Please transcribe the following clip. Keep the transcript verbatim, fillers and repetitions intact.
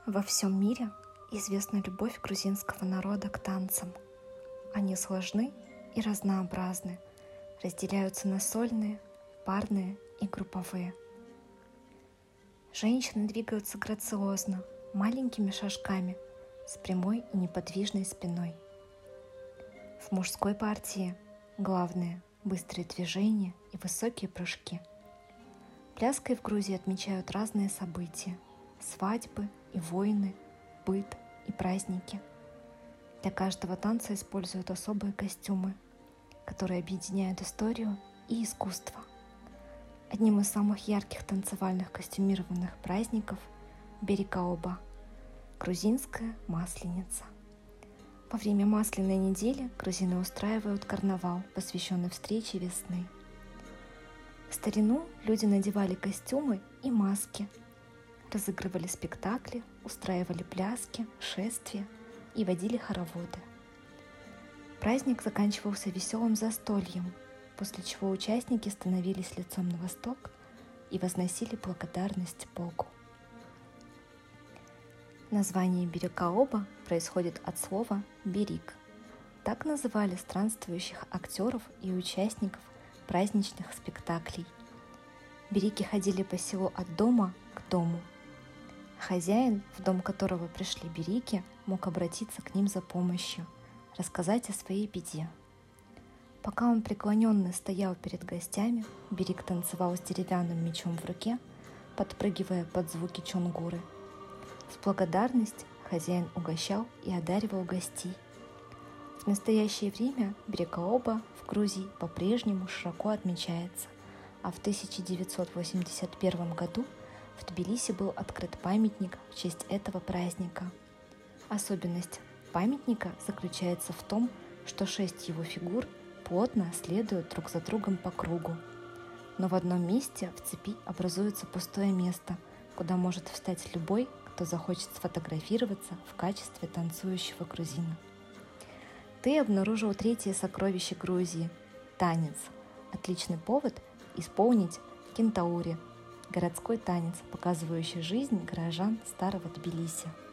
Во всем мире известна любовь грузинского народа к танцам. Они сложны и разнообразны, разделяются на сольные, парные и групповые. Женщины двигаются грациозно, маленькими шажками, с прямой и неподвижной спиной. В мужской партии главное – быстрые движения и высокие прыжки. Пляской в Грузии отмечают разные события – свадьбы и войны, быт и праздники. Для каждого танца используют особые костюмы, которые объединяют историю и искусство. Одним из самых ярких танцевальных костюмированных праздников – Берикаоба – грузинская масленица. Во время масляной недели грузины устраивают карнавал, посвященный встрече весны. В старину люди надевали костюмы и маски, разыгрывали спектакли, устраивали пляски, шествия и водили хороводы. Праздник заканчивался веселым застольем, после чего участники становились лицом на восток и возносили благодарность Богу. Название Берикаоба происходит от слова «берик». Так называли странствующих актеров и участников праздничных спектаклей. Берики ходили по селу от дома к дому. Хозяин, в дом которого пришли берики, мог обратиться к ним за помощью, рассказать о своей беде. Пока он преклоненно стоял перед гостями, берик танцевал с деревянным мечом в руке, подпрыгивая под звуки чонгуры. В благодарность хозяин угощал и одаривал гостей. В настоящее время Берикаоба в Грузии по-прежнему широко отмечается, а в тысяча девятьсот восемьдесят первом году в Тбилиси был открыт памятник в честь этого праздника. Особенность памятника заключается в том, что шесть его фигур плотно следуют друг за другом по кругу. Но в одном месте в цепи образуется пустое место, куда может встать любой, кто захочет сфотографироваться в качестве танцующего грузина. Ты обнаружил третье сокровище Грузии – танец. Отличный повод исполнить кентаури – городской танец, показывающий жизнь горожан старого Тбилиси.